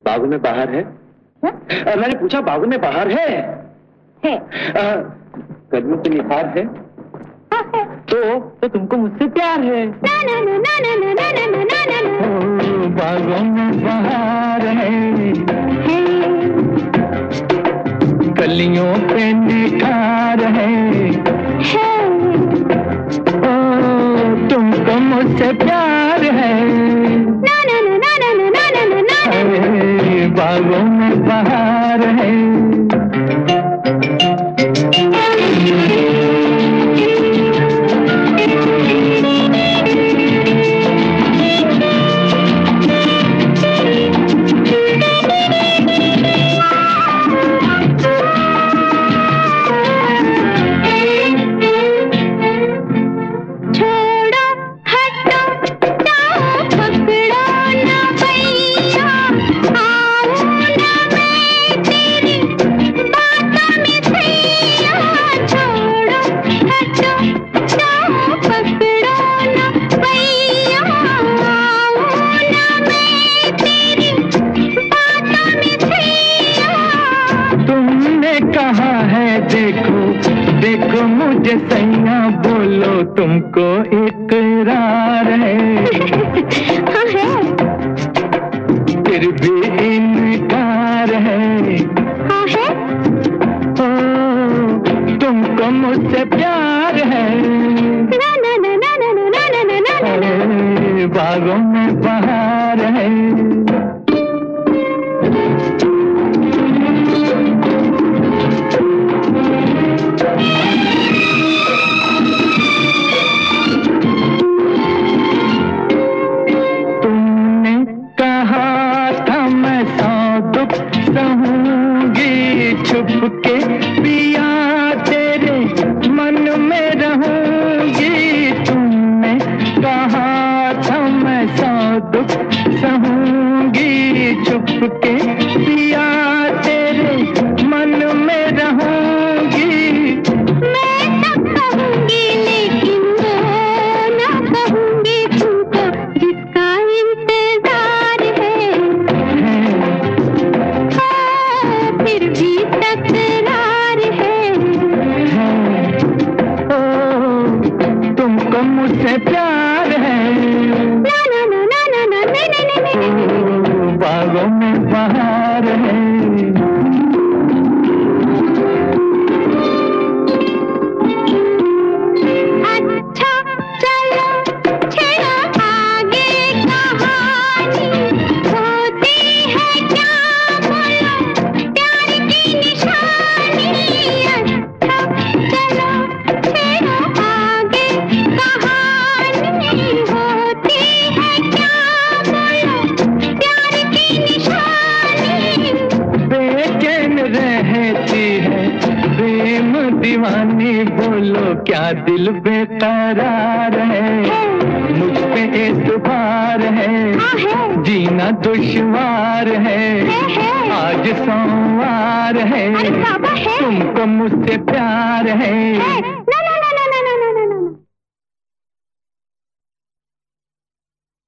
बागों में बाहर है? मैंने पूछा बागों में बाहर है? कदमों पे निखार है? है। तो तुमको मुझसे प्यार है? ना ना ना ना ना ना ना ना ना ना ना। बागों में बाहर है, कलियों पे निखार है। ओ तुमको मुझसे प्यार है? ना ना ना ना ना ना ना ना ना। बागों में बाहर है। देखो देखो मुझे सैया, बोलो तुमको इकरार है? हाँ है। फिर भी इनकार है? हाँ है। ओ तुमको मुझसे प्यार है? ना ना ना ना ना ना ना ना ना ना। बागों में बाहर है। छुप के पिया तेरे मन में रहूंगी, तुमने कहा था मैं सौ दुख सहूंगी। छुप के पिया तेरे मन में रहूंगी। मैं सब कहूंगी लेकिन वो ना कहूंगी तुमको, जिसका इंतजार है। फिर भी तकरार है। तुमको मुझसे प्यार है? ना ना ना ना ना ना ना ना ना। बागों में बाहर है। अच्छा चलो छेड़ो आगे कहानी, होती है क्या बोलो प्यार की निशानी। अच्छा चलो छेड़ो आगे कहानी, होती है क्या बोलो प्यार की निशानी। बेचैन रहती है प्रेम दीवानी, बोलो क्या दिल बेकरार है? मुझ पे एतबार है? जीना दुश्वार है? आज सोमवार है, तुमको मुझसे प्यार है?